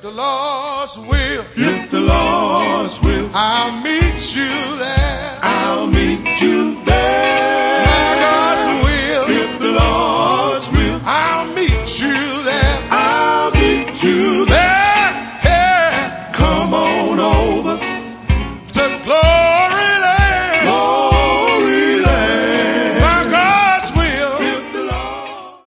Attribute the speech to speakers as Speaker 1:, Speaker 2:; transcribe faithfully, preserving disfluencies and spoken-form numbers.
Speaker 1: the Lord's will,
Speaker 2: if the Lord's will,
Speaker 1: I'll meet you there.